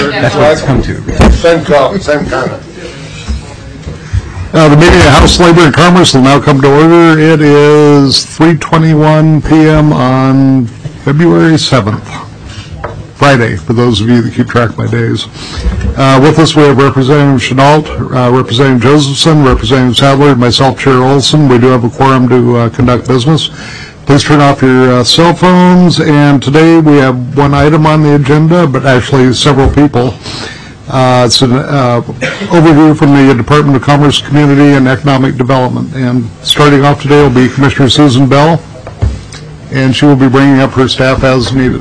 That's what it's come to. Same comment. The meeting of House Labor and Commerce will now come to order. It is 3:21 p.m. on February 7th, Friday, for those of you that keep track by days. With us we have Representative Chenault, Representative Josephson, Representative Sadler, and myself, Chair Olson. We do have a quorum to conduct business. Please turn off your cell phones, and today we have one item on the agenda, but actually several people. It's an overview from the Department of Commerce, Community, and Economic Development. And starting off today will be Commissioner Susan Bell, and she will be bringing up her staff as needed.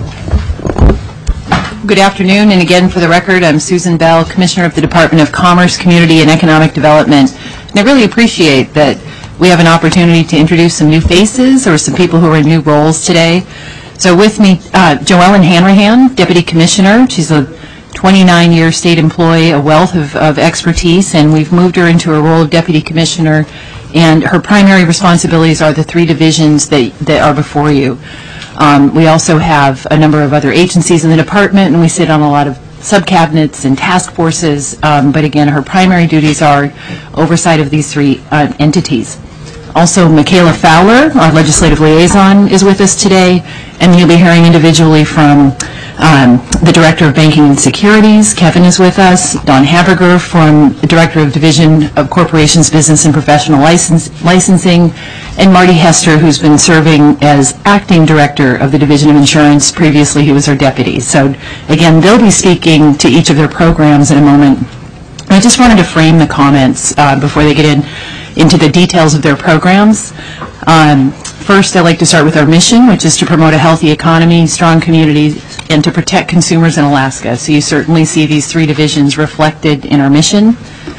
Good afternoon, and again, for the record, I'm Susan Bell, Commissioner of the Department of Commerce, Community, and Economic Development. And I really appreciate that we have an opportunity to introduce some new faces or some people who are in new roles today. So with me, Joellen Hanrahan, Deputy Commissioner. She's a 29-year state employee, a wealth of expertise, and we've moved her into a role of Deputy Commissioner, and her primary responsibilities are the three divisions that are before you. We also have a number of other agencies in the department, and we sit on a lot of subcabinets and task forces, but again, her primary duties are oversight of these three entities. Also, Michaela Fowler, our legislative liaison, is with us today, and you'll be hearing individually from the Director of Banking and Securities. Kevin is with us. Don Haberger, from the Director of Division of Corporations, Business and Professional Licensing, and Marty Hester, who's been serving as Acting Director of the Division of Insurance. Previously, he was our deputy. So again, they'll be speaking to each of their programs in a moment. I just wanted to frame the comments before they get into the details of their programs. First, I'd like to start with our mission, which is to promote a healthy economy, strong communities, and to protect consumers in Alaska. So you certainly see these three divisions reflected in our mission.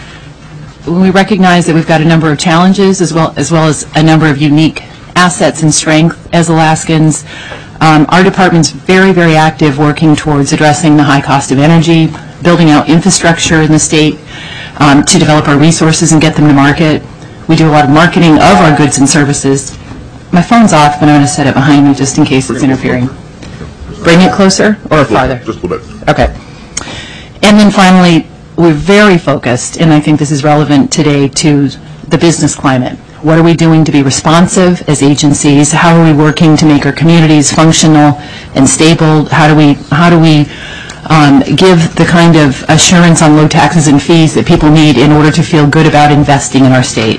We recognize that we've got a number of challenges as well as a number of unique assets and strengths as Alaskans. Our department's very, very active working towards addressing the high cost of energy, building out infrastructure in the state to develop our resources and get them to market. We do a lot of marketing of our goods and services. My phone's off, but I'm going to set it behind me just in case it's interfering. Bring it closer or farther? Just a little bit. Okay. And then finally, we're very focused, and I think this is relevant today, to the business climate. What are we doing to be responsive as agencies? How are we working to make our communities functional and stable? How do we give the kind of assurance on low taxes and fees that people need in order to feel good about investing in our state?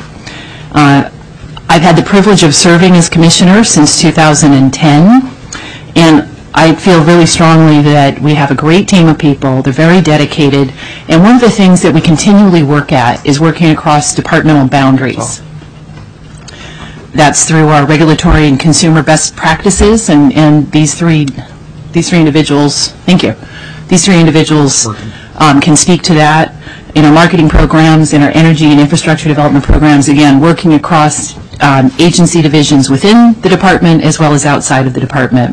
I've had the privilege of serving as commissioner since 2010, and I feel really strongly that we have a great team of people. They're very dedicated, and one of the things that we continually work at is working across departmental boundaries. That's through our regulatory and consumer best practices, and these three individuals, thank you, these three individuals can speak to that in our marketing programs, in our energy and infrastructure development programs, again, working across agency divisions within the department as well as outside of the department.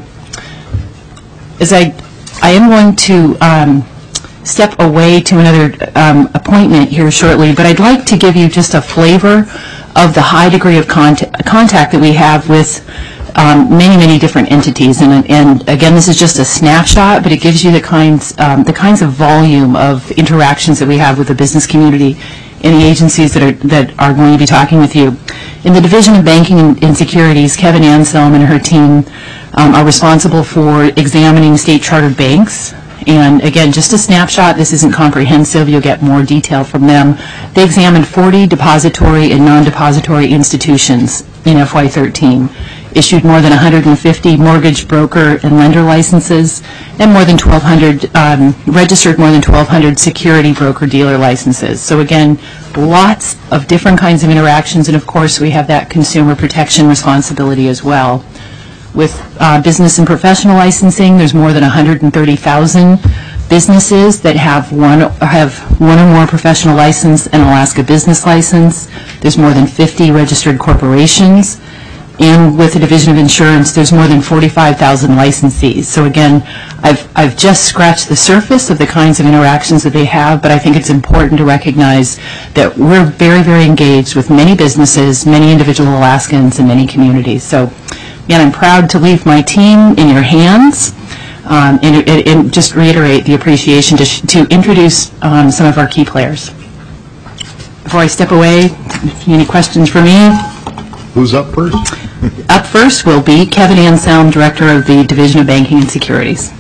As I am going to step away to another appointment here shortly, but I'd like to give you just a flavor of the high degree of contact that we have with many, many different entities. And again, this is just a snapshot, but it gives you the kinds of volume of interactions that we have with the business community and the agencies that are going to be talking with you. In the Division of Banking and Securities, Kevin Anselm and her team are responsible for examining state chartered banks. And again, just a snapshot, this isn't comprehensive, you'll get more detail from them. They examined 40 depository and non-depository institutions in FY13, issued more than 150 mortgage broker and lender licenses, and more than 1,200, registered more than 1,200 security broker dealer licenses. So again, lots of different kinds of interactions, and of course we have that consumer protection responsibility as well. With business and professional licensing, there's more than 130,000 businesses that have one or more professional license and Alaska business license. There's more than 50 registered corporations. And with the Division of Insurance, there's more than 45,000 licensees. So again, I've just scratched the surface of the kinds of interactions that they have, but I think it's important to recognize that we're very, very engaged with many businesses, many individual Alaskans, and many communities. So again, I'm proud to leave my team in your hands. and just reiterate the appreciation to introduce some of our key players. Before I step away, any questions for me? Who's up first? Up first will be Kevin Anselm, Director of the Division of Banking and Securities.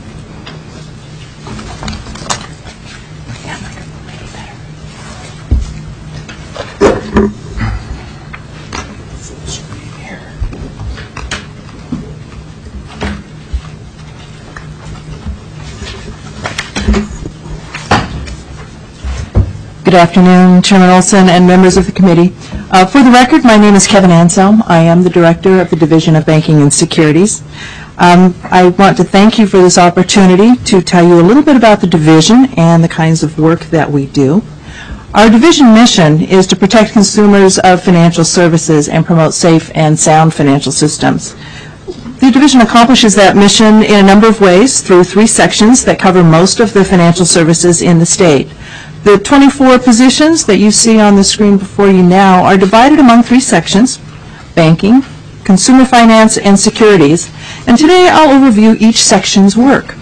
Good afternoon, Chairman Olson and members of the committee. For the record, my name is Kevin Anselm. I am the Director of the Division of Banking and Securities. I want to thank you for this opportunity to tell you a little bit about the division and the kinds of work that we do. Our division mission is to protect consumers of financial services and promote safe and sound financial systems. The division accomplishes that mission in a number of ways through 3 sections that cover most of the financial services in the state. The 24 positions that you see on the screen before you now are divided among 3 sections: banking, consumer finance, and securities. And today I'll overview each section's work.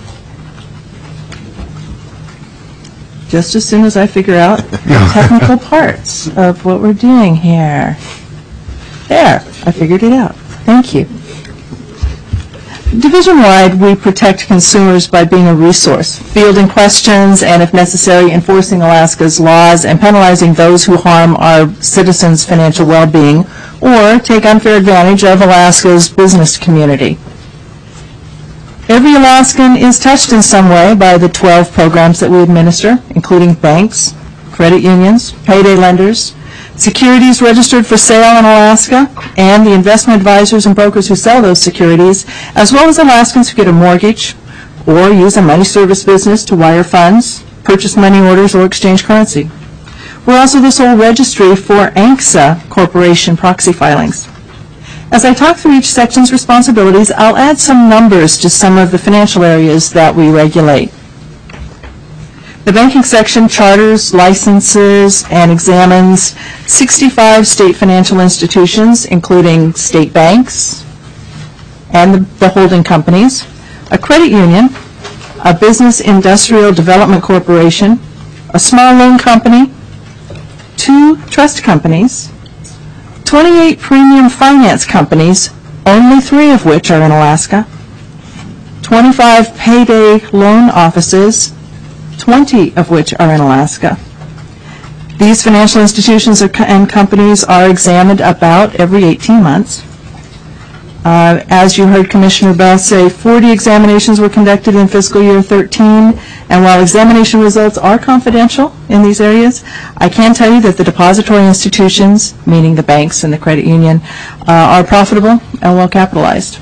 Just as soon as I figure out the technical parts of what we're doing here. There, I figured it out. Thank you. Division-wide, we protect consumers by being a resource, fielding questions, and if necessary, enforcing Alaska's laws and penalizing those who harm our citizens' financial well-being or take unfair advantage of Alaska's business community. Every Alaskan is touched in some way by the 12 programs that we administer, including banks, credit unions, payday lenders, securities registered for sale in Alaska, and the investment advisors and brokers who sell those securities, as well as Alaskans who get a mortgage or use a money service business to wire funds, purchase money orders, or exchange currency. We're also the sole registry for ANCSA Corporation proxy filings. As I talk through each section's responsibilities, I'll add some numbers to some of the financial areas that we regulate. The banking section charters, licenses, and examines 65 state financial institutions, including state banks and the holding companies, a credit union, a business industrial development corporation, a small loan company, 2 trust companies, 28 premium finance companies, only 3 of which are in Alaska, 25 payday loan offices, 20 of which are in Alaska. These financial institutions and companies are examined about every 18 months. As you heard Commissioner Bell say, 40 examinations were conducted in fiscal year 13, and while examination results are confidential in these areas, I can tell you that the depository institutions, meaning the banks and the credit union, are profitable and well capitalized.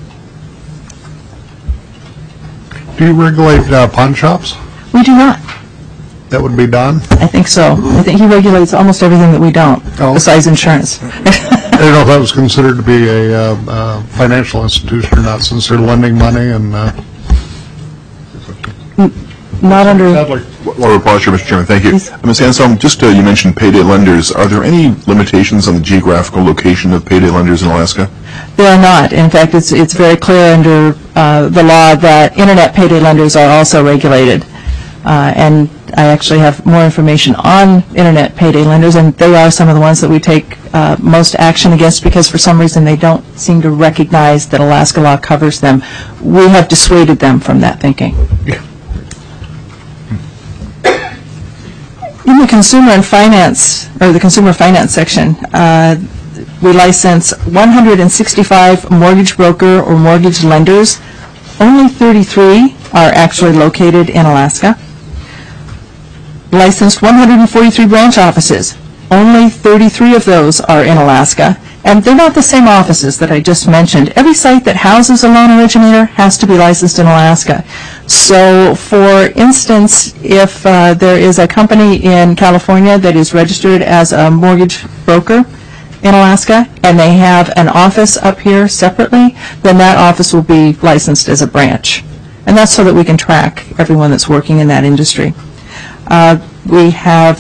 Do you regulate pawn shops? We do not. That would be Don? I think so. I think he regulates almost everything that we don't, besides insurance. I don't know if that was considered to be a financial institution or not, since they're lending money and... Not under... Laura Pause here, Mr. Chairman. Thank you. Ms. Anselm, just you mentioned payday lenders. Are there any limitations on the geographical location of payday lenders in Alaska? There are not. In fact, it's very clear under the law that Internet payday lenders are also regulated. And I actually have more information on Internet payday lenders, and they are some of the ones that we take most action against because for some reason they don't seem to recognize that Alaska law covers them. We have dissuaded them from that thinking. Yeah. In the consumer and finance, or the consumer finance section, we license 165 mortgage broker or mortgage lenders. Only 33 are actually located in Alaska. Licensed 143 branch offices. Only 33 of those are in Alaska. And they're not the same offices that I just mentioned. Every site that houses a loan originator has to be licensed in Alaska. So, for instance, if there is a company in California that is registered as a mortgage broker in Alaska, and they have an office up here separately, then that office will be licensed as a branch. And that's so that we can track everyone that's working in that industry. We have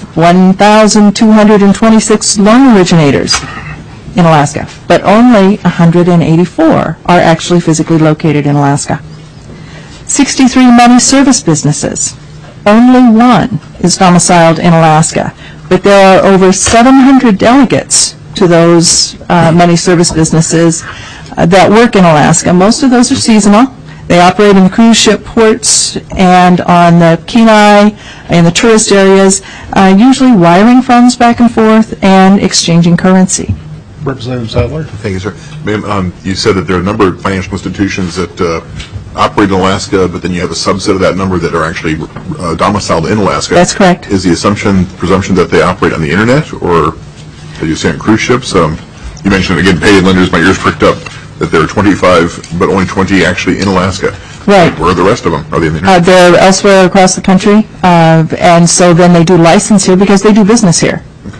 1,226 loan originators in Alaska, but only 184 are actually physically located in Alaska. 63 money service businesses. Only one is domiciled in Alaska, but there are over 700 delegates to those money service businesses that work in Alaska. Most of those are seasonal. They operate in cruise ship ports and on the Kenai and the tourist areas, usually wiring funds back and forth and exchanging currency. Representative Sadler? Thank you, sir. Ma'am, you said that there are a number of financial institutions that operate in Alaska, but then you have a subset of that number that are actually domiciled in Alaska. That's correct. Is the presumption that they operate on the internet, or as you say on cruise ships? You mentioned, again, payday lenders, my ears pricked up, that there are 25, but only 20 actually in Alaska. Right. Where are the rest of them? Are they in the internet? They're elsewhere across the country, and so then they do license here because they do business here.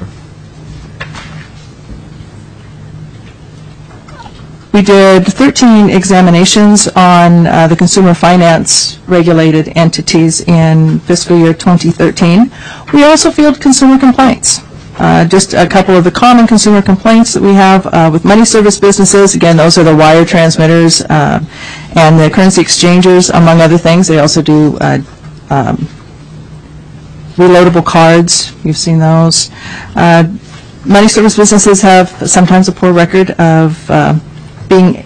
We did 13 examinations on the consumer finance regulated entities in fiscal year 2013. We also fielded consumer complaints. Just a couple of the common consumer complaints that we have with money service businesses. Again, those are the wire transmitters and the currency exchangers, among other things. They also do reloadable cards. You've seen those. Money service businesses have sometimes a poor record of being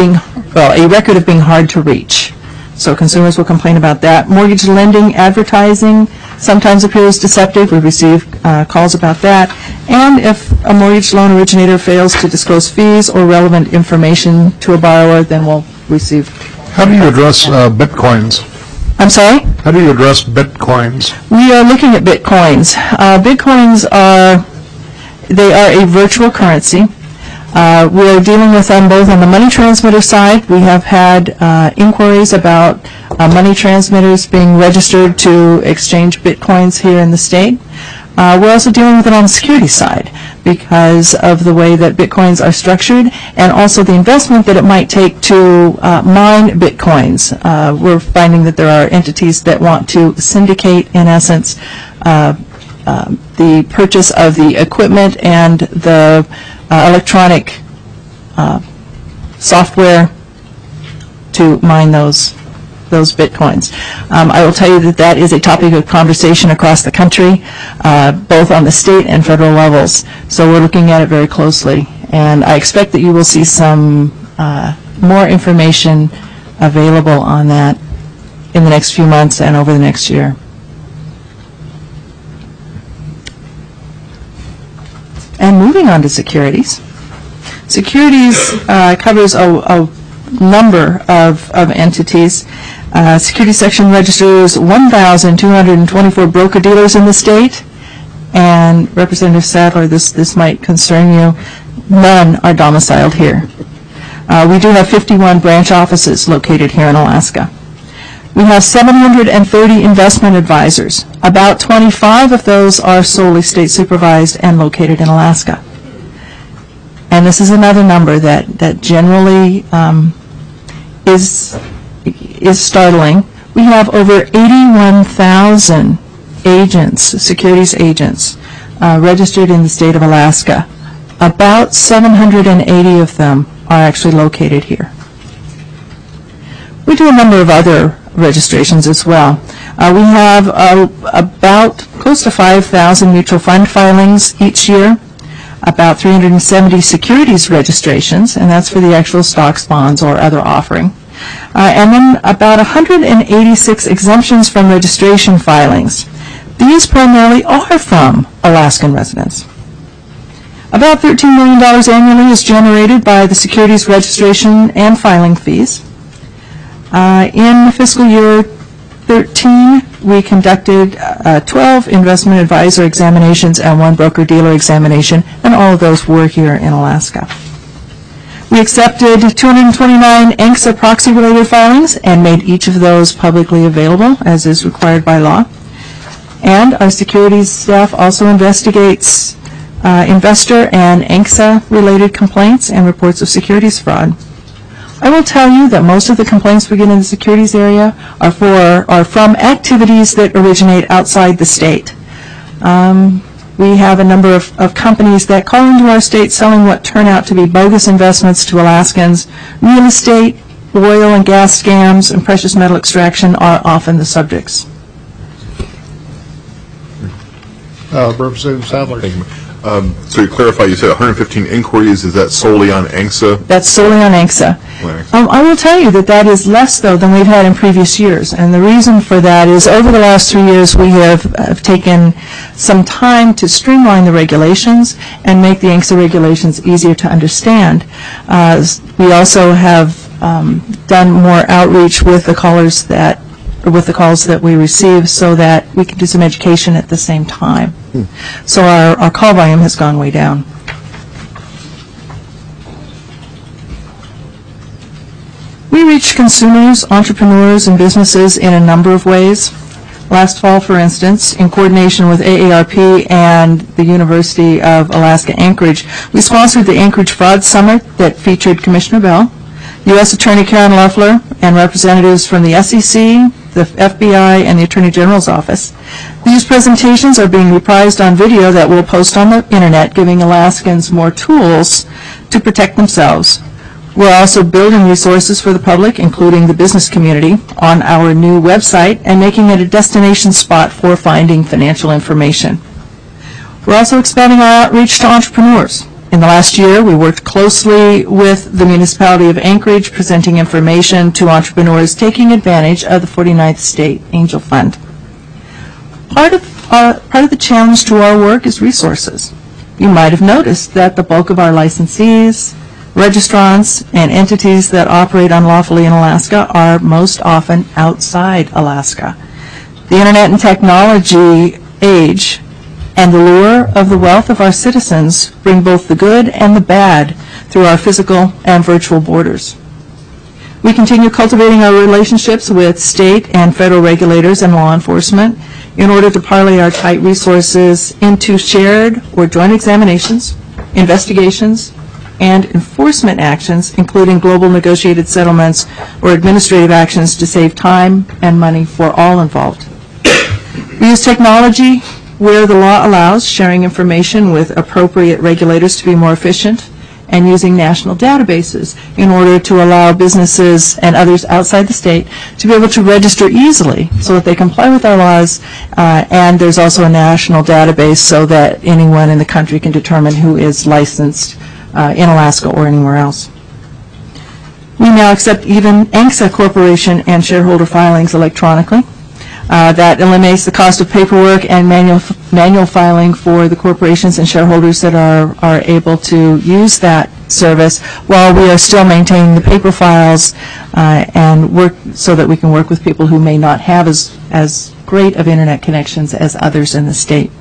hard to reach. So consumers will complain about that. Mortgage lending advertising sometimes appears deceptive. We receive calls about that. And if a mortgage loan originator fails to disclose fees or relevant information to a borrower, then we'll receive. How do you address Bitcoins? I'm sorry? How do you address Bitcoins? We are looking at Bitcoins. Bitcoins are a virtual currency. We are dealing with them both on the money transmitter side. We have had inquiries about money transmitters being registered to exchange Bitcoins here in the state. We're also dealing with it on the security side because of the way that Bitcoins are structured and also the investment that it might take to mine Bitcoins. We're finding that there are entities that want to syndicate, in essence, the purchase of the equipment and the electronic software to mine those Bitcoins. I will tell you that that is a topic of conversation across the country, both on the state and federal levels. So we're looking at it very closely. And I expect that you will see some more information available on that in the next few months and over the next year. And moving on to securities. Securities covers a number of entities. Securities section registers 1,224 broker-dealers in the state. And Representative Sadler, this might concern you, none are domiciled here. We do have 51 branch offices located here in Alaska. We have 730 investment advisors. About 25 of those are solely state supervised and located in Alaska. And this is another number that generally is startling. We have over 81,000 agents, securities agents, registered in the state of Alaska. About 780 of them are actually located here. We do a number of other registrations as well. We have about close to 5,000 mutual fund filings each year, about 370 securities registrations, and that's for the actual stocks, bonds, or other offering. And then about 186 exemptions from registration filings. These primarily are from Alaskan residents. About $13 million annually is generated by the securities registration and filing fees. In fiscal year 13, we conducted 12 investment advisor examinations and 1 broker-dealer examination, and all of those were here in Alaska. We accepted 229 ANCSA proxy-related filings and made each of those publicly available, as is required by law. And our securities staff also investigates investor and ANCSA-related complaints and reports of securities fraud. I will tell you that most of the complaints we get in the securities area are from activities that originate outside the state. We have a number of companies that call into our state selling what turn out to be bogus investments to Alaskans, real estate, oil and gas scams and precious metal extraction are often the subjects. Representative Sadler. Thank you. So you clarify, you said 115 inquiries, is that solely on ANCSA? That's solely on ANCSA. I will tell you that that is less, though, than we've had in previous years. And the reason for that is over the last 3 years, we have taken some time to streamline the regulations and make the ANCSA regulations easier to understand. We also have done more outreach with the calls that we receive so that we can do some education at the same time. So our call volume has gone way down. We reach consumers, entrepreneurs, and businesses in a number of ways. Last fall, for instance, in coordination with AARP and the University of Alaska Anchorage, we sponsored the Anchorage Fraud Summit that featured Commissioner Bell, U.S. Attorney Karen Loeffler, and representatives from the SEC, the FBI, and the Attorney General's Office. These presentations are being reprised on video that we'll post on the Internet, giving Alaskans more tools to protect themselves. We're also building resources for the public, including the business community, on our new website and making it a destination spot for finding financial information. We're also expanding our outreach to entrepreneurs. In the last year, we worked closely with the municipality of Anchorage, presenting information to entrepreneurs taking advantage of the 49th State Angel Fund. Part of the challenge to our work is resources. You might have noticed that the bulk of our licensees, registrants, and entities that operate unlawfully in Alaska are most often outside Alaska. The Internet and technology age and the lure of the wealth of our citizens bring both the good and the bad through our physical and virtual borders. We continue cultivating our relationships with state and federal regulators and law enforcement in order to parlay our tight resources into shared or joint examinations, investigations, and enforcement actions, including global negotiated settlements or administrative actions to save time and money for all involved. We use technology where the law allows, sharing information with appropriate regulators to be more efficient, and using national databases in order to allow businesses and others outside the state to be able to register easily so that they comply with our laws, and there's also a national database so that anyone in the country can determine who is licensed in Alaska or anywhere else. We now accept even ANCSA corporation and shareholder filings electronically. That eliminates the cost of paperwork and manual filing for the corporations and shareholders that are able to use that service, while we are still maintaining the paper files and work so that we can work with people who may not have as great of Internet connections as others in the state.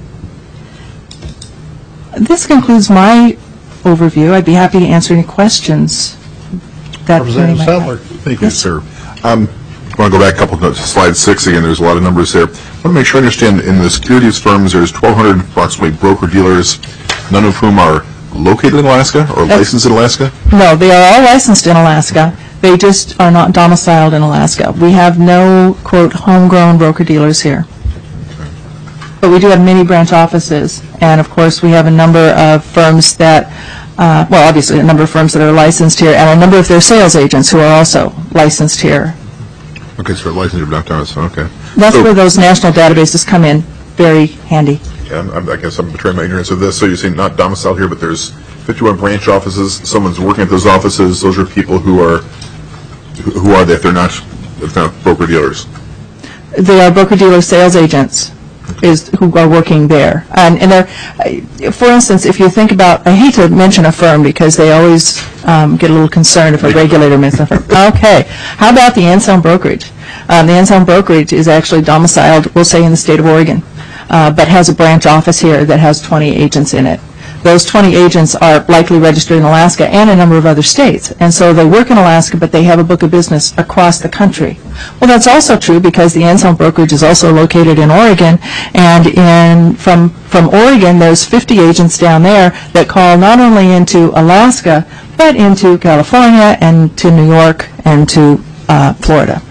This concludes my overview. I'd be happy to answer any questions that Representative might Sadler. have. Thank you, sir. I want to go back a couple of notes to slide 6 again. There's a lot of numbers there. I want to make sure I understand, in the securities firms, there's 1,200 approximately broker-dealers, none of whom are located in Alaska or licensed in Alaska? No, they are all licensed in Alaska. They just are not domiciled in Alaska. We have no, quote, homegrown broker-dealers here. But we do have many branch offices. And, of course, we have a number of firms that, well, obviously a number of firms that are licensed here, and a number of their sales agents who are also licensed here. Okay, so licensure but not domiciled, okay. That's So- where those national databases come in very handy. Yeah, I guess I'm betraying my ignorance of this. So you're saying not domiciled here, but there's 51 branch offices. Someone's working at those offices. Those are people who are they if they're not broker dealers? They are broker-dealer sales agents who are working there. And they're, for instance, if you think about, I hate to mention a firm because they always get a little concerned if a regulator mentions a firm. Okay, how about the Anselm Brokerage? The Anselm Brokerage is actually domiciled, we'll say, in the state of Oregon, but has a branch office here that has 20 agents in it. Those 20 agents are likely registered in Alaska and a number of other states. And so they work in Alaska, but they have a book of business across the country. Well, that's also true because the Anselm Brokerage is also located in Oregon. And from Oregon, there's 50 agents down there that call not only into Alaska, but into California and to New York and to Florida.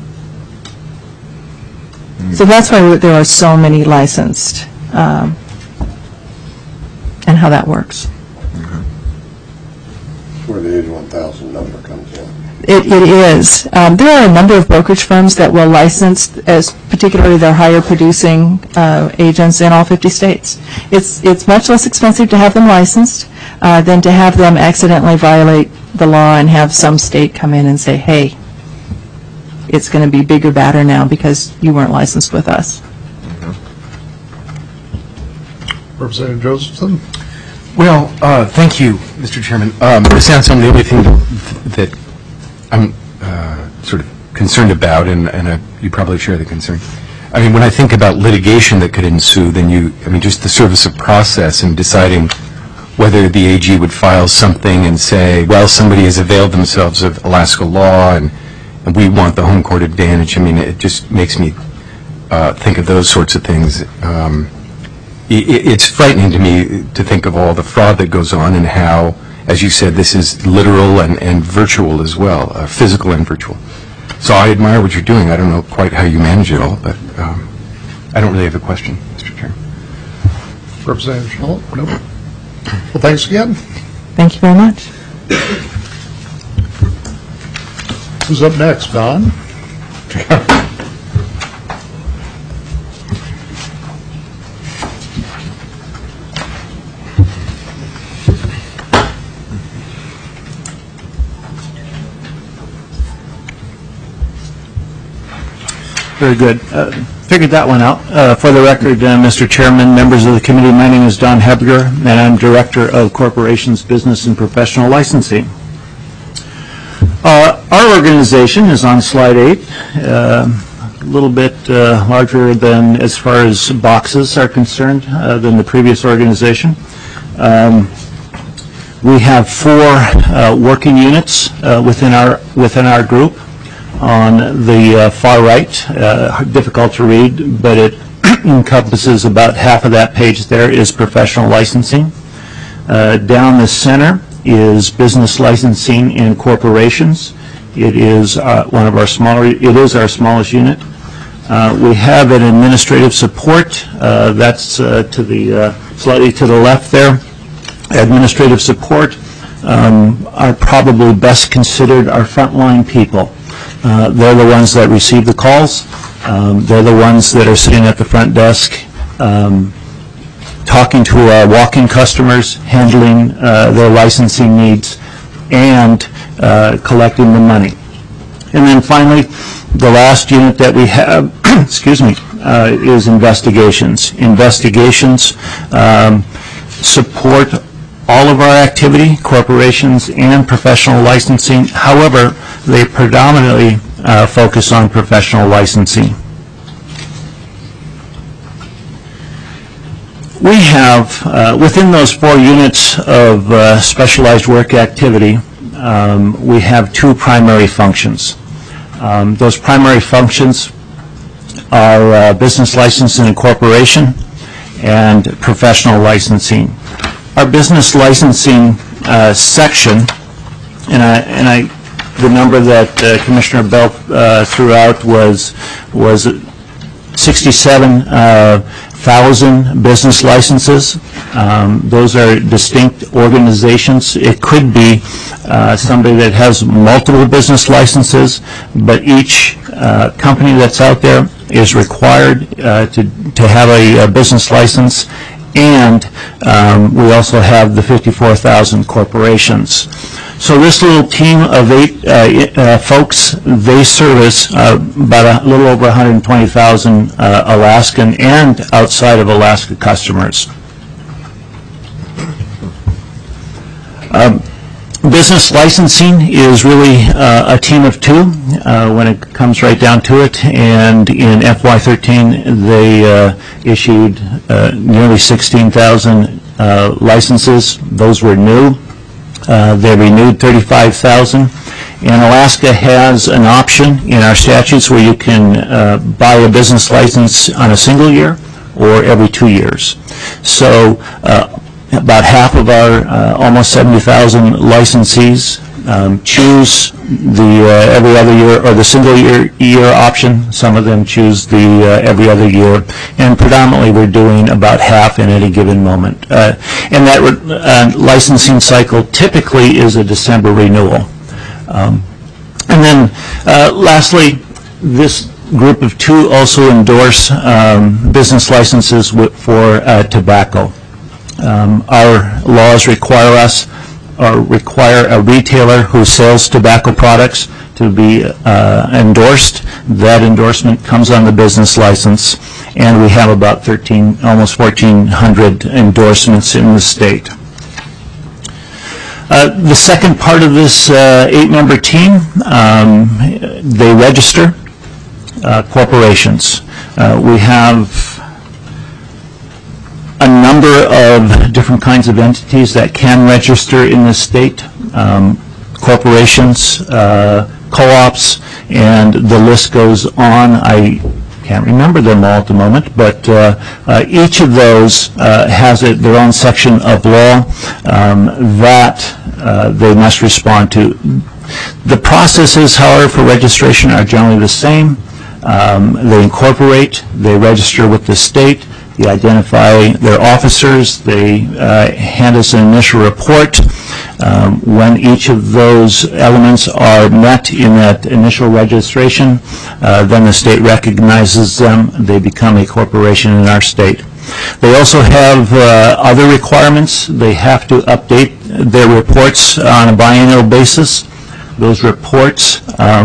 So that's why there are so many licensed. And how that works. Where the 81,000 number comes in. It is. There are a number of brokerage firms that will license, as particularly their higher producing agents in all 50 states. It's much less expensive to have them licensed than to have them accidentally violate the law and have some state come in and say, hey, it's going to be big or badder now because you weren't licensed with us. Representative Josephson? Well, thank you, Mr. Chairman. It sounds like the only thing that I'm sort of concerned about, and you probably share the concern. I mean, when I think about litigation that could ensue, then just the service of process and deciding whether the AG would file something and say, well, somebody has availed themselves of Alaska law and we want the home court advantage. I mean, it just makes me think of those sorts of things. It's frightening to me to think of all the fraud that goes on and how, as you said, this is literal and virtual as well, physical and virtual. So I admire what you're doing. I don't know quite how you manage it all, but I don't really have a question, Mr. Chairman. Representative Schultz? No. Well, thanks again. Thank you very much. Who's up next, Don? Very good. Figured that one out. For the record, Mr. Chairman, members of the committee, my name is Don Hebger, and I'm Director of Corporations Business and Professional Licensing. Our organization is on slide 8, a little bit larger than, as far as boxes are concerned, than the previous organization. We have 4 working units within our group. On the far right, difficult to read, but it encompasses about half of that page there is professional licensing. Down the center is business licensing and corporations. It is our smallest unit. We have an administrative support. That's to the slightly to the left there. Administrative support are probably best considered our frontline people. They're the ones that receive the calls. They're the ones that are sitting at the front desk, talking to our walk-in customers, handling their licensing needs, and collecting the money. And then finally, the last unit that we have, is investigations. Investigations support all of our activity, corporations and professional licensing. However, they predominantly focus on professional licensing. We have, within those 4 units of specialized work activity, we have 2 primary functions. Those primary functions are business licensing and corporation and professional licensing. Our business licensing section, the number that Commissioner Bell threw out was 67,000 business licenses. Those are distinct organizations. It could be somebody that has multiple business licenses, but each company that's out there is required to have a business license. And we also have the 54,000 corporations. So this little team of 8 folks, they service about a little over 120,000 Alaskan and outside of Alaska customers. Business licensing is really a team of 2 when it comes right down to it, and in FY13 they issued nearly 16,000 licenses. Those were new. They renewed 35,000. And Alaska has an option in our statutes where you can buy a business license on a single year or every 2 years. So about half of our almost 70,000 licensees choose the every other year or the single year option. Some of them choose the every other year, and predominantly we're doing about half in any given moment. And that licensing cycle typically is a December renewal. And then lastly, this group of two also endorse business licenses for tobacco. Our laws require a retailer who sells tobacco products to be endorsed. That endorsement comes on the business license, and we have about almost 1,400 endorsements in the state. The second part of this 8-member team, they register corporations. We have a number of different kinds of entities that can register in this state, corporations, co-ops, and the list goes on. I can't remember them all at the moment, but each of those has their own section of law that they must respond to. The processes, however, for registration are generally the same. They incorporate, they register with the state, they identify their officers, they hand us an initial report. When each of those elements are met in that initial registration, then the state recognizes them. They become a corporation in our state. They also have other requirements. They have to update their reports on a biannual basis. Those reports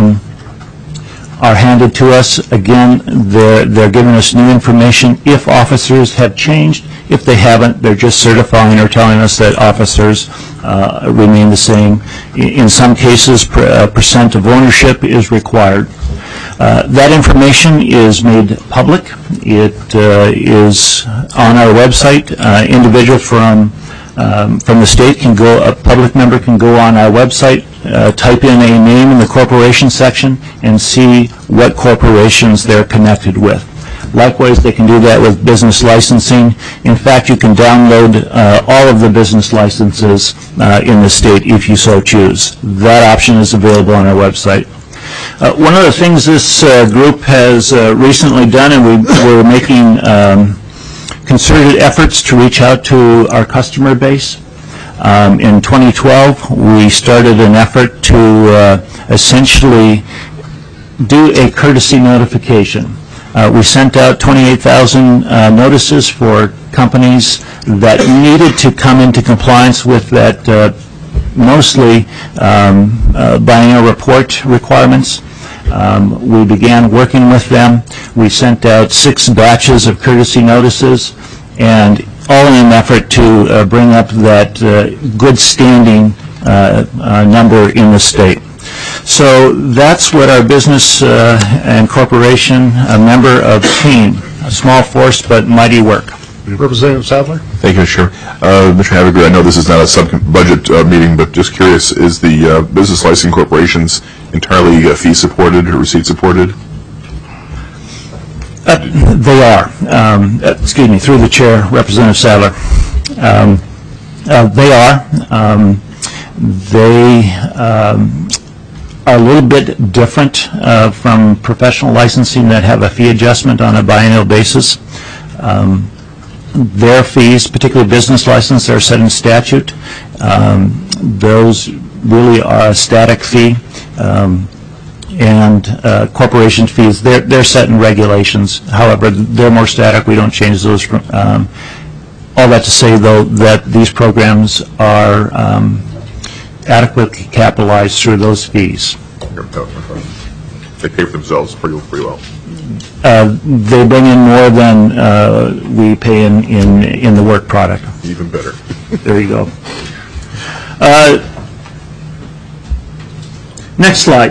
are handed to us. Again, they're giving us new information if officers have changed. If they haven't, they're just certifying or telling us that officers remain the same. In some cases, percent of ownership is required. That information is made public. It is on our website. Individual from the state can go, a public member can go on our website, type in a name in the corporation section, and see what corporations they're connected with. Likewise, they can do that with business licensing. In fact, you can download all of the business licenses in the state if you so choose. That option is available on our website. One of the things this group has recently done, and we're making concerted efforts to reach out to our customer base. In 2012, we started an effort to essentially do a courtesy notification. We sent out 28,000 notices for companies that needed to come into compliance with that mostly biennial report requirements. We began working with them. We sent out 6 batches of courtesy notices, and all in an effort to bring up that good standing number in the state. So that's what our business and corporation member of team, a small force but mighty work. Representative Sadler? Thank you, Mr. Chairman. Mr. Haviger, I know this is not a sub-budget meeting, but just curious, is the business licensing corporations entirely fee supported or receipt supported? They are. Excuse me, through the chair, Representative Sadler. They are. They are a little bit different from professional licensing that have a fee adjustment on a biennial basis. Their fees, particularly business license, are set in statute. Those really are a static fee. And corporation fees, they're set in regulations. However, they're more static. We don't change those. All that to say, though, that these programs are adequately capitalized through those fees. They pay for themselves pretty well. They bring in more than we pay in the work product. Even better. There you go. Next slide.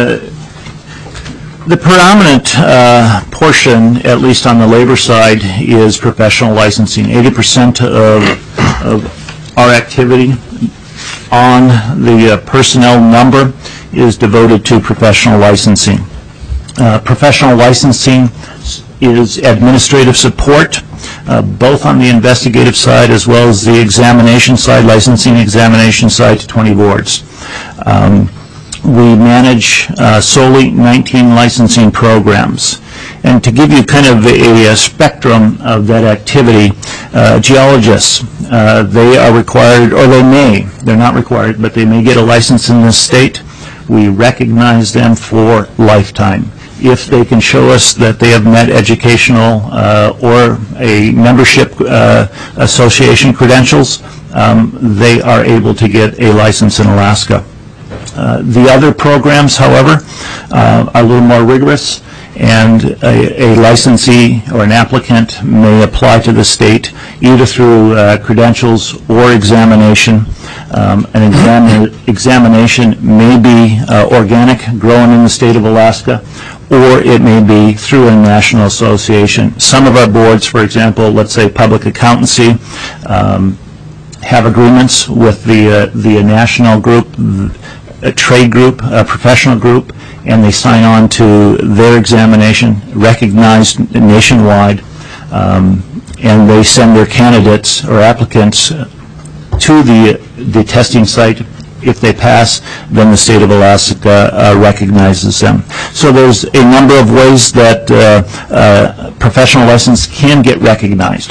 The predominant portion, at least on the labor side, is professional licensing. 80% of our activity on the personnel number is devoted to professional licensing. Professional licensing is administrative support, both on the investigative side as well as the examination side, licensing examination side to 20 boards. We manage solely 19 licensing programs. And to give you kind of a spectrum of that activity, geologists, they are required, or they're not required, but they may get a license in this state. we recognize them for lifetime. If they can show us that they have met educational or a membership association credentials, they are able to get a license in Alaska. The other programs, however, are a little more rigorous, and a licensee or an applicant may apply to the state either through credentials or examination. An examination may be organic, grown in the state of Alaska, or it may be through a national association. Some of our boards, for example, let's say public accountancy, have agreements with the national group, a trade group, a professional group, and they sign on to their examination, recognized nationwide, and they send their candidates or applicants to the testing site. If they pass, then the state of Alaska recognizes them. So there's a number of ways that professional license can get recognized.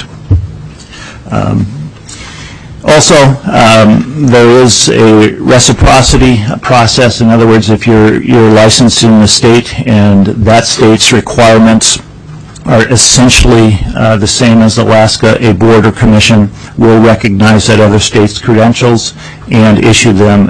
Also, there is a reciprocity process. In other words, if you're licensed in the state and that state's requirements are essentially the same as Alaska, a board or commission will recognize that other state's credentials and issue them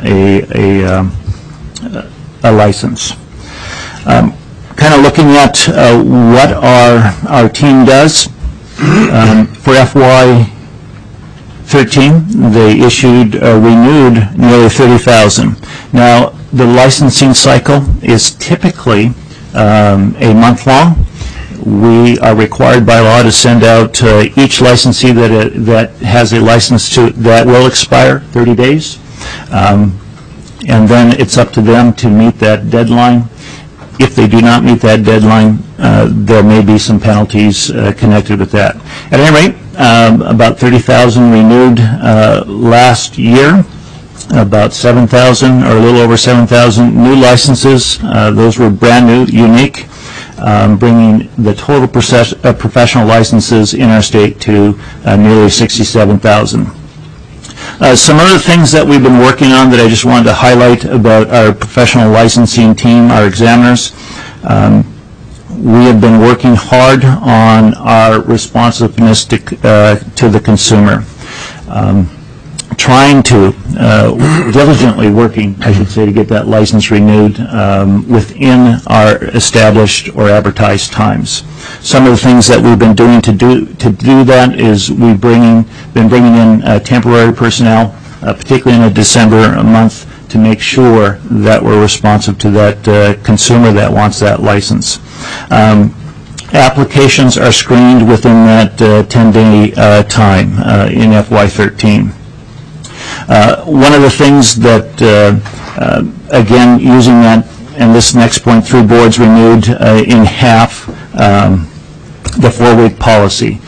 a license. Kind of looking at what our team does. For FY 13, they renewed nearly 30,000. Now, the licensing cycle is typically a month long. We are required by law to send out each licensee that has a license that will expire 30 days. And then it's up to them to meet that deadline. If they do not meet that deadline, there may be some penalties connected with that. At any rate, about 30,000 renewed last year, about 7,000 or a little over 7,000 new licenses. Those were brand new, unique, bringing the total professional licenses in our state to nearly 67,000. Some other things that we've been working on that I just wanted to highlight about our professional licensing team, our examiners. We have been working hard on our responsiveness to the consumer, trying to, diligently working, I should say, to get that license renewed within our established or advertised times. Some of the things that we've been doing to do that is we've been bringing in temporary personnel, particularly in a December month, to make sure that we're responsive to that consumer that wants that license. Applications are screened within that 10-day time in FY13. One of the things that, again, using that, and this next point, 3 boards renewed in half the 4-week policy.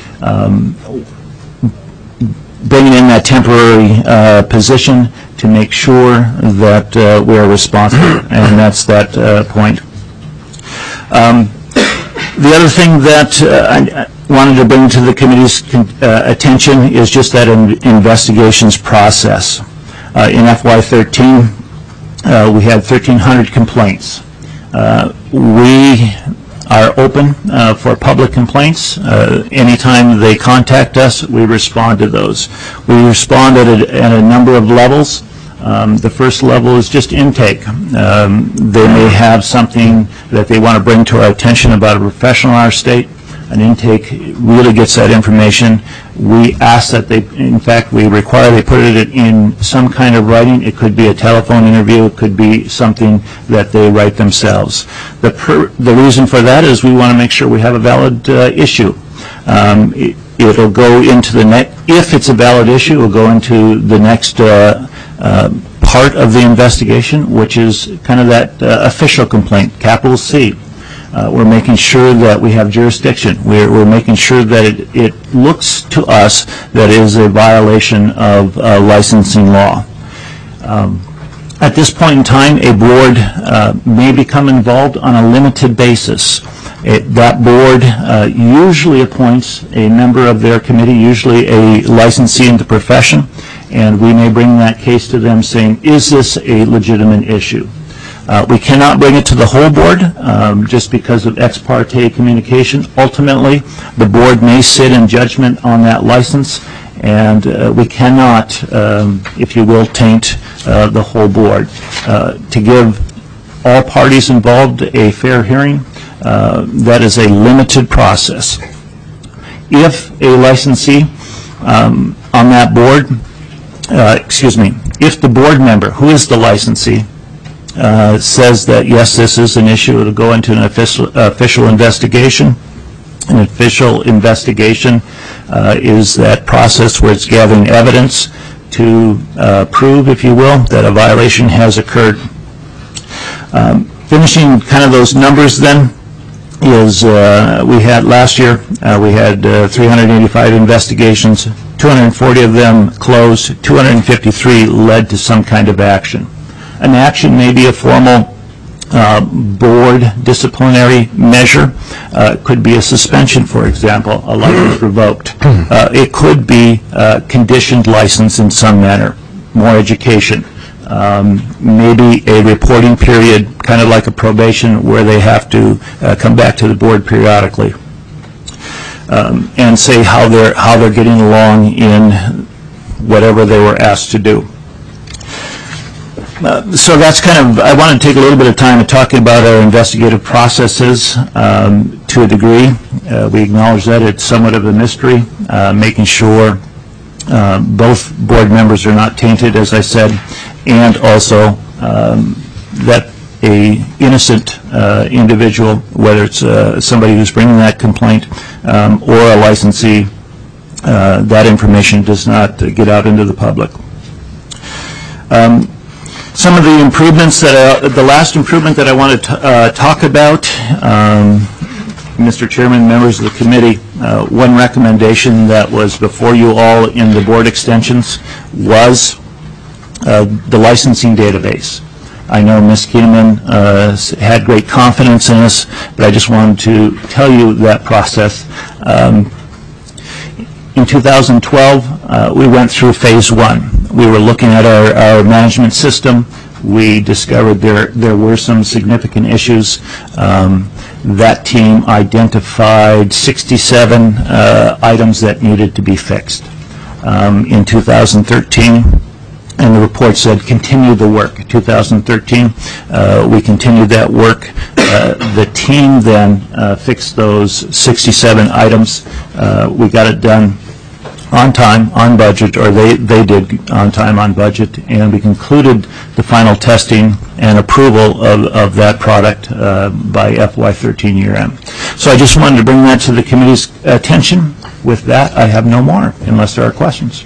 Bringing in that temporary position to make sure that we are responsible, and that's that point. The other thing that I wanted to bring to the committee's attention is just that investigations process. In FY13, we had 1,300 complaints. We are open for public complaints. Anytime they contact us, we respond to those. We respond at a number of levels. The first level is just intake. They may have something that they want to bring to our attention about a professional in our state. An intake really gets that information. We ask that we require they put it in some kind of writing. It could be a telephone interview. It could be something that they write themselves. The reason for that is we want to make sure we have a valid issue. It'll go into if it's a valid issue, it'll go into the next part of the investigation, which is kind of that official complaint, capital C. We're making sure that we have jurisdiction. We're making sure that it looks to us that it is a violation of licensing law. At this point in time, a board may become involved on a limited basis. That board usually appoints a member of their committee, usually a licensee in the profession, and we may bring that case to them saying, is this a legitimate issue? We cannot bring it to the whole board just because of ex parte communication. Ultimately, the board may sit in judgment on that license, and we cannot, if you will, taint the whole board. To give all parties involved a fair hearing, that is a limited process. If a licensee on that board, if the board member, who is the licensee, says that, yes, this is an issue, it'll go into an official investigation. An official investigation is that process where it's gathering evidence to prove, if you will, that a violation has occurred. Finishing kind of those numbers then is we had last year, we had 385 investigations, 240 of them closed, 253 led to some kind of action. An action may be a formal board disciplinary measure. It could be a suspension, for example, a license revoked. It could be conditioned license in some manner, more education. Maybe a reporting period, kind of like a probation, where they have to come back to the board periodically and say how they're getting along in whatever they were asked to do. So that's kind of, I want to take a little bit of time talking about our investigative processes to a degree. We acknowledge that it's somewhat of a mystery, making sure both board members are not tainted, as I said, and also that a innocent individual, whether it's somebody who's bringing that complaint or a licensee, that information does not get out into the public. Some of the improvements the last improvement that I want to talk about, Mr. Chairman, members of the committee, one recommendation that was before you all in the board extensions was the licensing database. I know Ms. Keeneman had great confidence in us, but I just wanted to tell you that process. In 2012, we went through phase one. We were looking at our management system. We discovered there were some significant issues. That team identified 67 items that needed to be fixed. In 2013, and the report said continue the work. 2013, we continued that work. The team then fixed those 67 items. We got it done on time, on budget, or they did on time, on budget, and we concluded the final testing and approval of that product by FY13 year end. So I just wanted to bring that to the committee's attention. With that, I have no more, unless there are questions.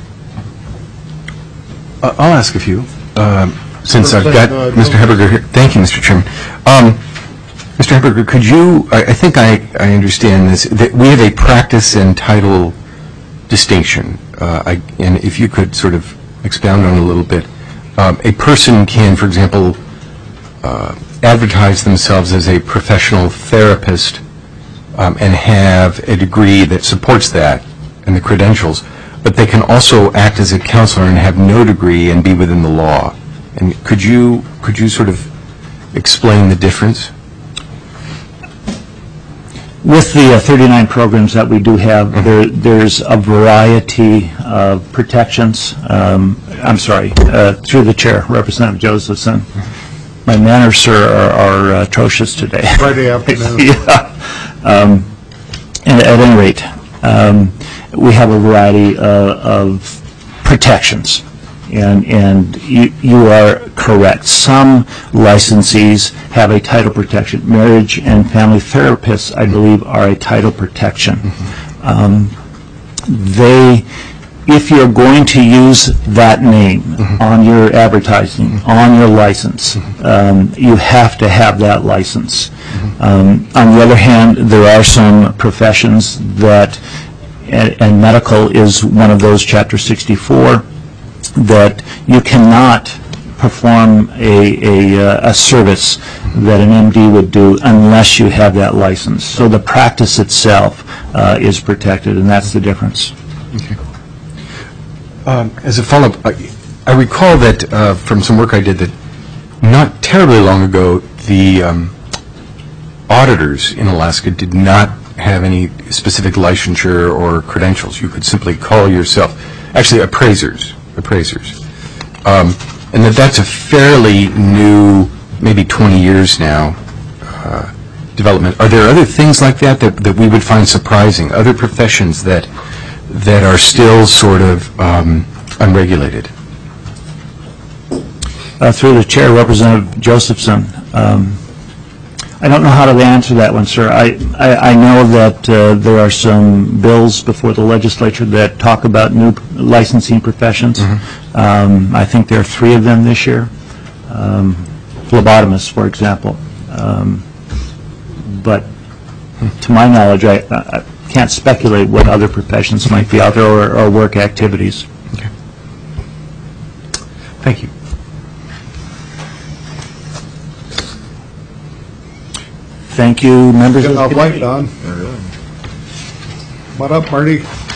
I'll ask a few, since I've got Mr. Heberger here. Thank you, Mr. Chairman. Mr. Heberger, could you, I think I understand this, that we have a practice and title distinction, and if you could sort of expound on it a little bit. A person can, for example, advertise themselves as a professional therapist and have a degree that supports that and the credentials, but they can also act as a counselor and have no degree and be within the law. And could you sort of explain the difference? With the 39 programs that we do have, there's a variety of protections. I'm sorry, through the chair, Representative Josephson. My manners, sir, are atrocious today. Friday afternoon. Yeah. And at any rate, we have a variety of protections. And you are correct. Some licensees have a title protection. Marriage and family therapists, I believe, are a title protection. If you're going to use that name on your advertising, on your license, you have to have that license. On the other hand, there are some professions that, and medical is one of those, Chapter 64, that you cannot perform a service that an MD would do unless you have that license. So the practice itself is protected, and that's the difference. Okay. As a follow-up, I recall that from some work I did that not terribly long ago, the auditors in Alaska did not have any specific licensure or credentials. You could simply call yourself, actually appraisers. And that's a fairly new, maybe 20 years now, development. Are there other things like that we would find surprising, other professions that are still sort of unregulated? Through the chair, Representative Josephson. I don't know how to answer that one, sir. I know that there are some bills before the legislature that talk about new licensing professions. Mm-hmm. I think there are 3 of them this year. Phlebotomists, for example. But to my knowledge, I can't speculate what other professions might be out there or work activities. Okay. Thank you. Thank you, members of the Getting off committee. light, Don. What up, Marty?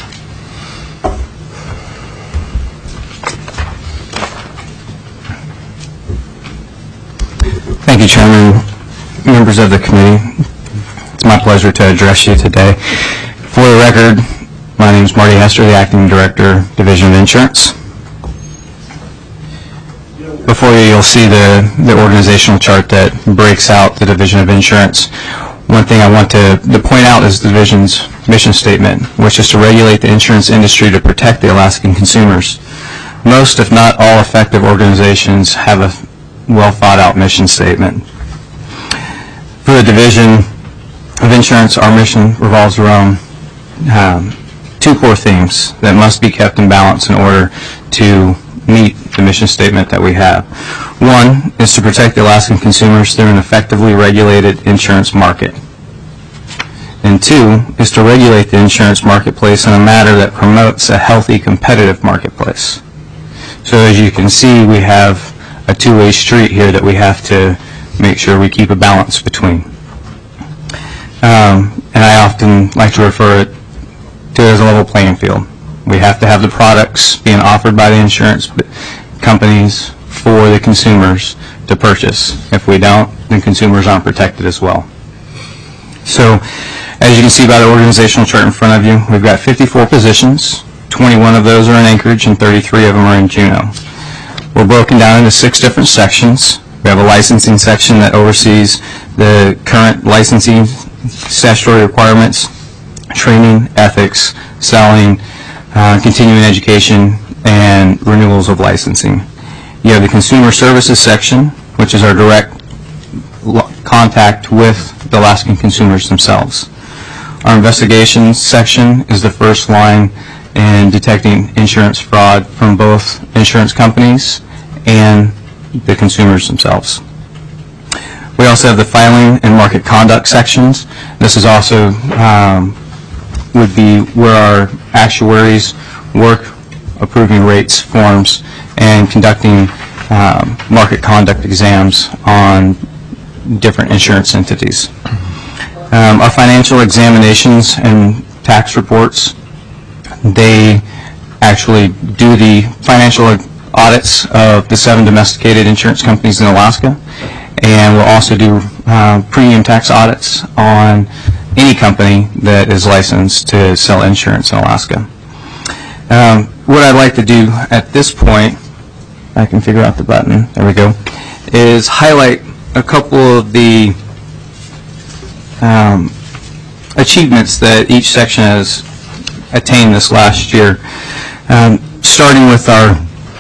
Thank you, Chairman, members of the committee. It's my pleasure to address you today. For the record, my name is Marty Hester, the Acting Director, Division of Insurance. Before you, you'll see the organizational chart that breaks out the Division of Insurance. One thing I want to point out is the division's mission statement, which is to regulate the insurance industry to protect the Alaskan consumers. Most, if not all, effective organizations have a well-thought-out mission statement. For the Division of Insurance, our mission revolves around 2 core themes that must be kept in balance in order to meet the mission statement that we have. 1 is to protect the Alaskan consumers through an effectively regulated insurance market. And 2 is to regulate the insurance marketplace in a manner that promotes a healthy, competitive marketplace. So as you can see, we have a 2-way street here that we have to make sure we keep a balance between. And I often like to refer it to it as a level playing field. We have to have the products being offered by the insurance companies for the consumers to purchase. If we don't, then consumers aren't protected as well. So, as you can see by the organizational chart in front of you, we've got 54 positions. 21 of those are in Anchorage and 33 of them are in Juneau. We're broken down into 6 different sections. We have a licensing section that oversees the current licensing statutory requirements, training, ethics, selling, continuing education, and renewals of licensing. You have the consumer services section, which is our direct contact with the Alaskan consumers themselves. Our investigations section is the first line in detecting insurance fraud from both insurance companies and the consumers themselves. We also have the filing and market conduct sections. This is also would be where our actuaries work approving rates, forms, and conducting market conduct exams on different insurance entities. Our financial examinations and tax reports, they actually do the financial audits of the 7 domesticated insurance companies in Alaska, and we'll also do premium tax audits on any company that is licensed to sell insurance in Alaska. What I'd like to do at this point, I can figure out the button, there we go, is highlight a couple of the achievements that each section has attained this last year. Starting with our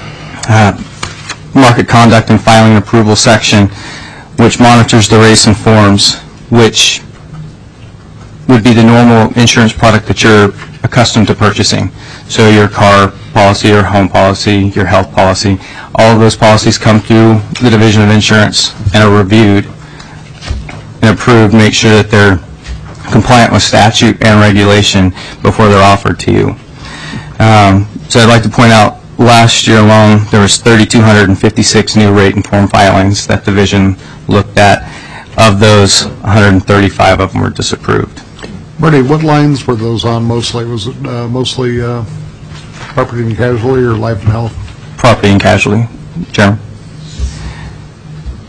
market conduct and filing approval section, which monitors the rates and forms, which would be the normal insurance product that you're accustomed to purchasing. So your car policy, your home policy, your health policy, all of those policies come through the Division of Insurance and are reviewed and approved, make sure that they're compliant with statute and regulation before they're offered to you. So I'd like to point out, last year alone, there was 3,256 new rate and form filings that Division looked at. Of those, 135 of them were disapproved. Marty, what lines were those on mostly? Was it mostly property and casualty or life and health? Property and casualty, Chairman.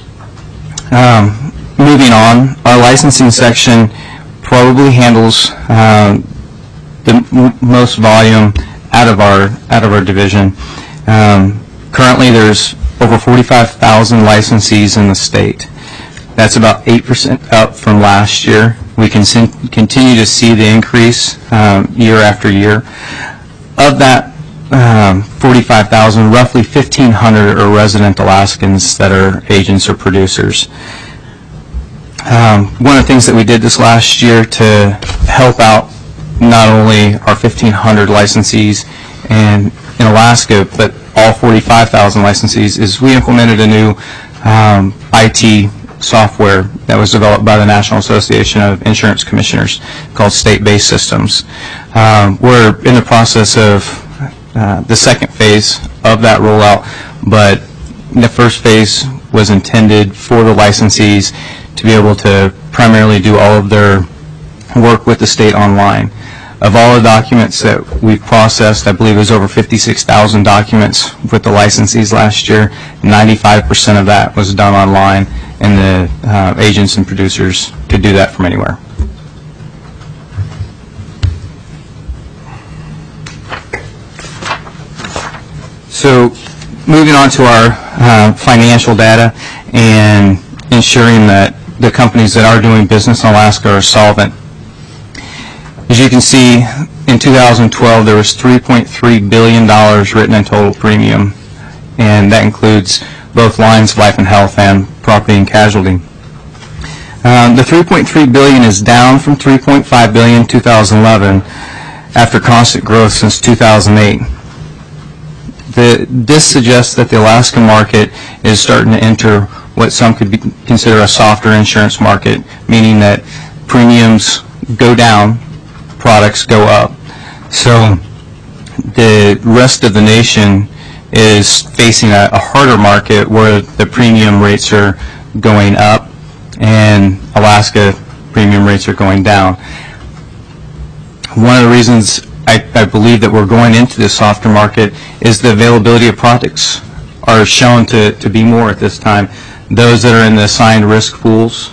Moving on, our licensing section probably handles the most volume out of our division. Currently, there's over 45,000 licensees in the state. That's about 8% up from last year. We can continue to see the increase year after year. Of that 45,000, roughly 1,500 are resident Alaskans that are agents or producers. One of the things that we did this last year to help out not only our 1,500 licensees in Alaska, but all 45,000 licensees, is we implemented a new IT software that was developed by the National Association of Insurance Commissioners called State-Based Systems. We're in the process of the second phase of that rollout, but the first phase was intended for the licensees to be able to primarily do all of their work with the state online. Of all the documents that we've processed, I believe it was over 56,000 documents with the licensees last year. 95% of that was done online, and the agents and producers could do that from anywhere. So moving on to our financial data and ensuring that the companies that are doing business in Alaska are solvent. As you can see, in 2012, there was $3.3 billion written in total premium, and that includes both lines of life and health and property and casualty. The $3.3 billion is down from $3.5 billion in 2011 after constant growth since 2008. This suggests that the Alaska market is starting to enter what some could consider a softer insurance market, meaning that premiums go down, products go up. So the rest of the nation is facing a harder market where the premium rates are going up and Alaska premium rates are going down. One of the reasons I believe that we're going into this softer market is the availability of products are shown to be more at this time. Those that are in the assigned risk pools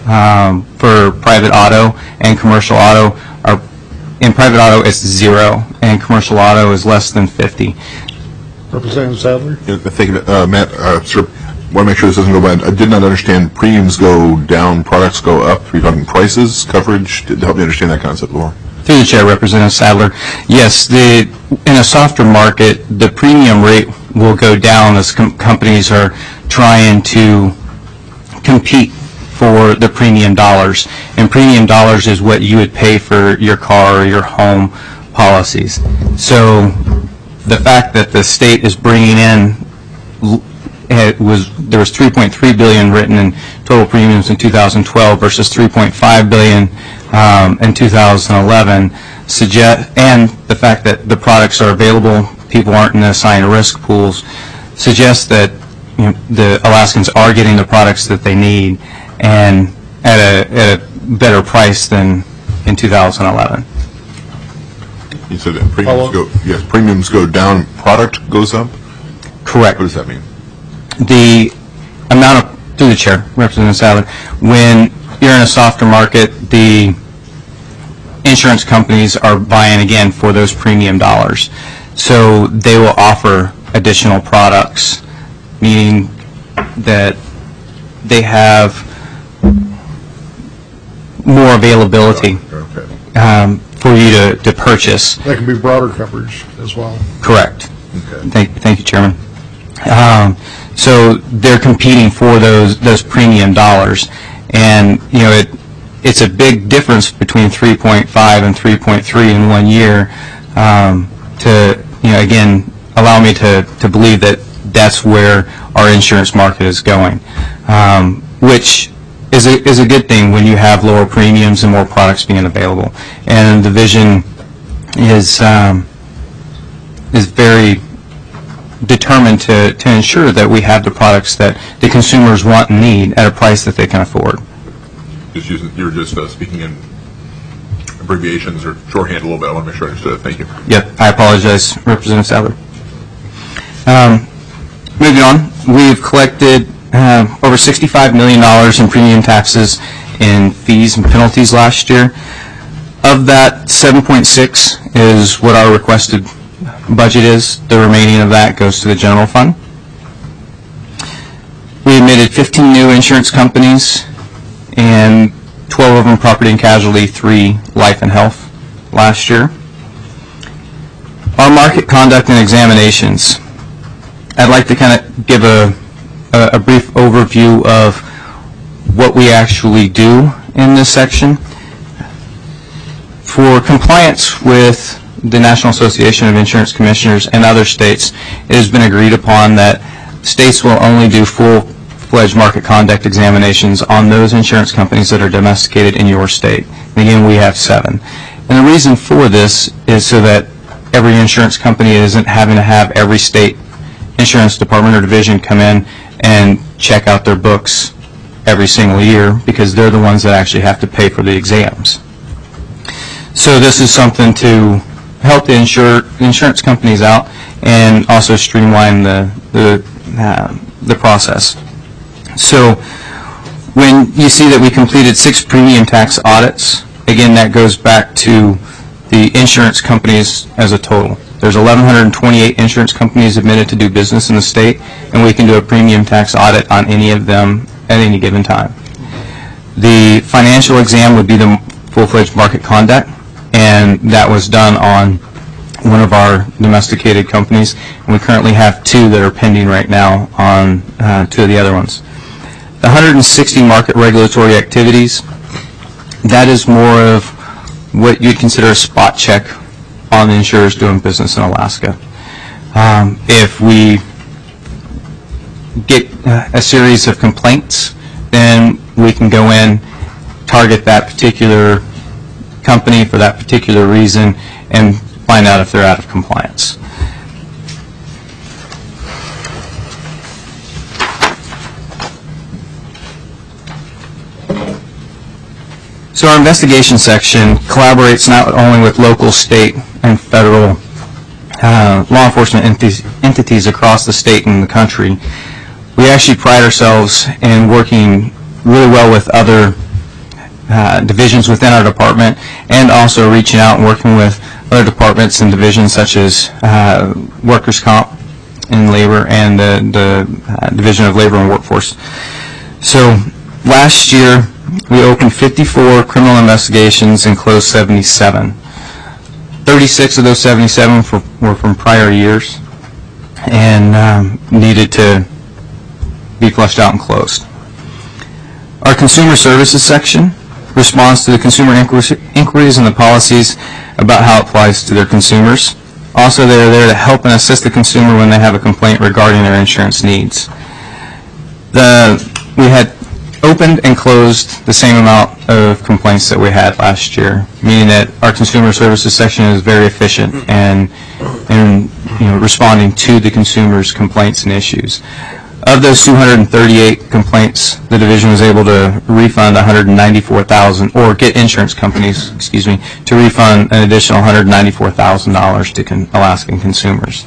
for private auto and commercial auto are, in private auto it's 0 and commercial auto is less than 50. Representative Sadler? Thank you, Matt. Sir, want to make sure this doesn't go bad. I did not understand premiums go down, products go up. Are you talking prices, coverage? Help me understand that concept more. Through the chair, Representative Sadler. Yes, in a softer market, the premium rate will go down as companies are trying to compete for the premium dollars. And premium dollars is what you would pay for your car or your home policies. So the fact that the state is bringing in, there was $3.3 billion written in total premiums in 2012 versus $3.5 billion in 2011, and the fact that the products are available, people aren't in the assigned risk pools, suggests that the Alaskans are getting the products that they need and at a better price than in 2011. You said that premiums go down, product goes up? Correct. What does that mean? The amount of, through the chair, Representative Sadler, when you're in a softer market, the insurance companies are buying again for those premium dollars. So they will offer additional products, meaning that they have more availability for you to purchase. That can be broader coverage as well. Correct. Okay. Thank you, Chairman. So they're competing for those premium dollars, and it's a big difference between 3.5 and 3.3 in 1 year. To again allow me to believe that that's where our insurance market is going, which is a good thing when you have lower premiums and more products being available. And the vision is very determined to ensure that we have the products that the consumers want and need at a price that they can afford. You're just speaking in abbreviations or shorthand a little bit. I want to make sure I understood it. Thank you. Yep, I apologize, Representative Sadler. Moving on, we've collected over $65 million in premium taxes and fees and penalties last year. Of that, 7.6 is what our requested budget is. The remaining of that goes to the general fund. We admitted 15 new insurance companies, and 12 of them property and casualty, 3 life and health last year. Our market conduct and examinations. I'd like to kind of give a brief overview of what we actually do in this section. For compliance with the National Association of Insurance Commissioners and other states, it has been agreed upon that states will only do full-fledged market conduct examinations on those insurance companies that are domesticated in your state. And again, we have 7. And the reason for this is so that every insurance company isn't having to have every state insurance department or division come in and check out their books every single year, because they're the ones that actually have to pay for the exams. So this is something to help the insurance companies out and also streamline the process. So when you see that we completed 6 premium tax audits, again, that goes back to the insurance companies as a total. There's 1,128 insurance companies admitted to do business in the state, and we can do a premium tax audit on any of them at any given time. The financial exam would be the full-fledged market conduct, and that was done on one of our domesticated companies, and we currently have 2 that are pending right now on 2 of the other ones. The 160 market regulatory activities, that is more of what you'd consider a spot check on the insurers doing business in Alaska. If we get a series of complaints, then we can go in, target that particular company for that particular reason, and find out if they're out of compliance. So our investigation section collaborates not only with local, state, and federal law enforcement entities across the state and the country. We actually pride ourselves in working really well with other divisions within our department, and also reaching out and working with other departments and divisions such as workers' comp and labor and the Division of Labor and Workforce. So last year we opened 54 criminal investigations and closed 77. 36 of those 77 were from prior years and needed to be flushed out and closed. Our consumer services section responds to the consumer inquiries and the policies about how it applies to their consumers. Also, they're there to help and assist the consumer when they have a complaint regarding their insurance needs. We had opened and closed the same amount of complaints that we had last year, meaning that our consumer services section is very efficient and responding to the consumer's complaints and issues. Of those 238 complaints, the division was able to refund $194,000, or get insurance companies, to refund an additional $194,000 to Alaskan consumers.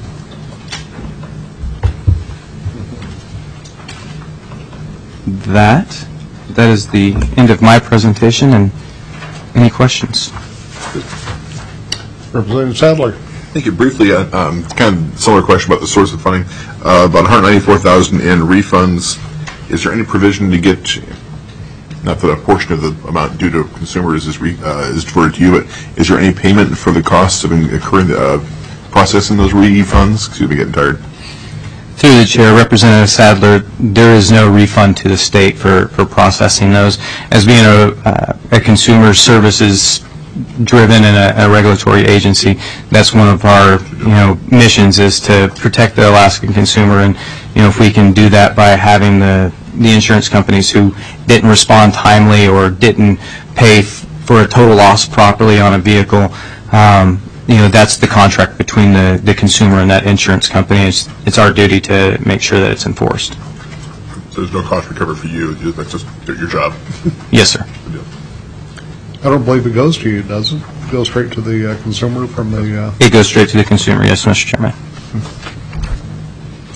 That is the end of my presentation, and any questions? Representative Sadler. Thank you. Briefly, kind of similar question about the source of funding. About $194,000 in refunds. Is there any provision to get, not that a portion of the amount due to consumers is diverted to you, but is there any payment for the costs of incurring processing those refunds? Excuse me, getting tired. Through the chair, Representative Sadler, there is no refund to the state for processing those. As being a consumer services driven and a regulatory agency, that's one of our missions, is to protect the Alaskan consumer. And if we can do that by having the insurance companies who didn't respond timely or didn't pay for a total loss properly on a vehicle, that's the contract between the consumer and that insurance company. It's our duty to make sure that it's enforced. So there's no cost recovery for you. That's just your job. Yes, sir. I don't believe it goes to you, does it? It goes straight to the consumer from the... It goes straight to the consumer, yes, Mr. Chairman.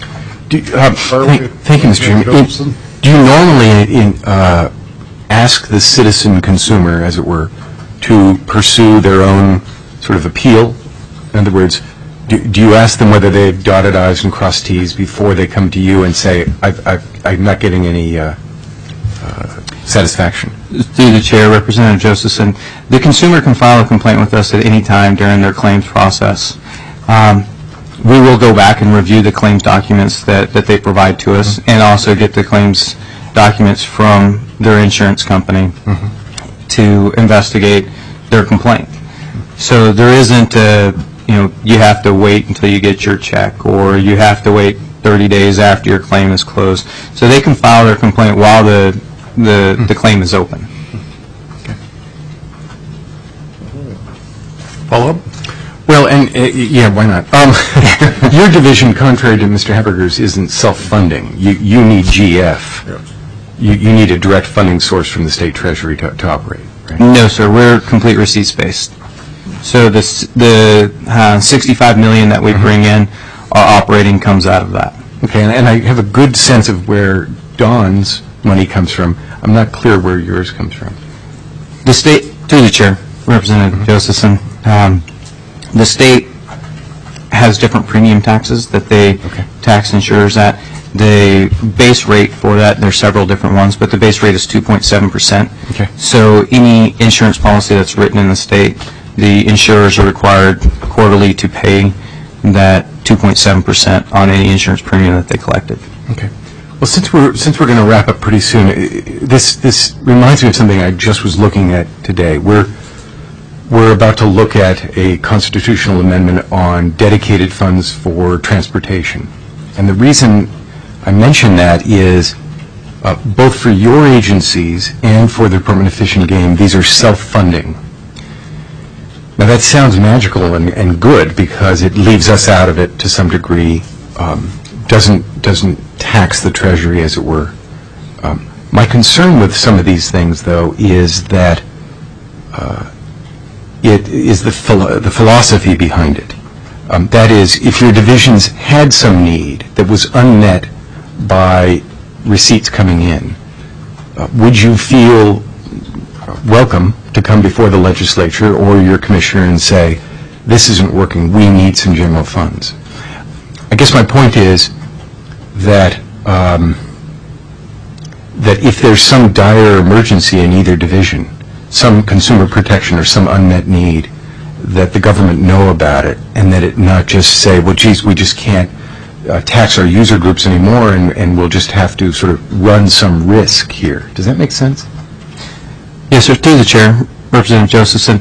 Thank you, Mr. Chairman. Do you normally ask the citizen consumer, as it were, to pursue their own sort of appeal? In other words, do you ask them whether they've dotted I's and crossed T's before they come to you and say, I'm not getting any satisfaction? Through the Chair, Representative Josephson, the consumer can file a complaint with us at any time during their claims process. We will go back and review the claims documents that they provide to us and also get the claims documents from their insurance company to investigate their complaint. So there isn't you have to wait until you get your check, or you have to wait 30 days after your claim is closed. So they can file their complaint while the claim is open. Follow-up? Well, and yeah, why not? Your division, contrary to Mr. Haberger's, isn't self-funding. You need GF. Yep. You need a direct funding source from the state treasury to operate, right? No, sir. We're complete receipts-based. So the $65 million that we bring in, our operating comes out of that. Okay, and I have a good sense of where Dawn's money comes from. I'm not clear where yours comes from. The state, through the Chair, Representative Josephson, the state has different premium taxes that they tax insurers at. The base rate for that, there's several different ones, but the base rate is 2.7%. Okay. So any insurance policy that's written in the state, the insurers are required quarterly to pay that 2.7% on any insurance premium that they collected. Okay. Well, since we're going to wrap up pretty soon, this reminds me of something I just was looking at today. We're about to look at a constitutional amendment on dedicated funds for transportation. And the reason I mention that is both for your agencies and for the Department of Fish and Game, these are self-funding. Now that sounds magical and good because it leaves us out of it to some degree, doesn't tax the Treasury, as it were. My concern with some of these things, though, is that it is the philosophy behind it. That is, if your divisions had some need that was unmet by receipts coming in, would you feel welcome to come before the legislature or your commissioner and say, this isn't working, we need some general funds? I guess my point is that that if there's some dire emergency in either division, some consumer protection or some unmet need, that the government know about it and that it not just say, well, geez, we just can't tax our user groups anymore and we'll just have to sort of run some risk here. Does that make sense? Yes, sir. Through the Chair, Representative Josephson,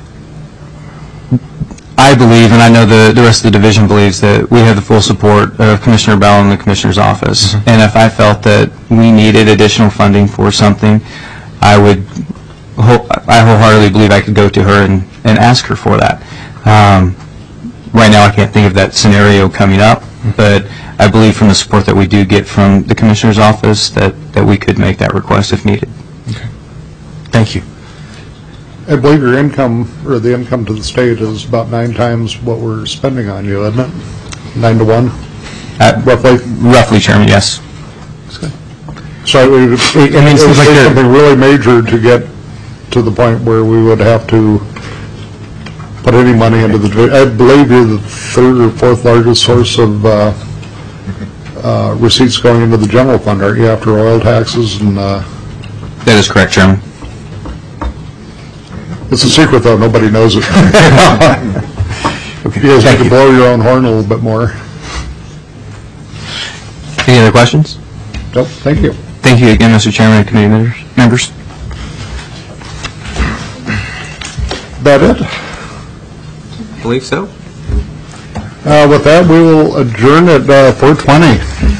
I believe, and I know the rest of the division believes, that we have the full support of Commissioner Bell and the Commissioner's office. Mm-hmm. And if I felt that we needed additional funding for something, I wholeheartedly believe I could go to her and ask her for that. Right now I can't think of that scenario coming up, but I believe from the support that we do get from the Commissioner's office that we could make that request if needed. Okay. Thank you. I believe your income, or the income to the state, is about 9 times what we're spending on you, isn't it? 9 to 1? Roughly? Roughly, Chairman, yes. So it would take something really major to get to the point where we would have to put any money into the division. I believe you're the 3rd or 4th largest source of receipts going into the general fund, aren't you, after oil taxes? And that is correct, Chairman. It's a secret, though. Nobody knows it. Okay. You guys need to blow your own horn a little bit more. Any other questions? Nope. Thank you. Thank you again, Mr. Chairman and committee members. That it? I believe so. With that, we will adjourn at 4:20.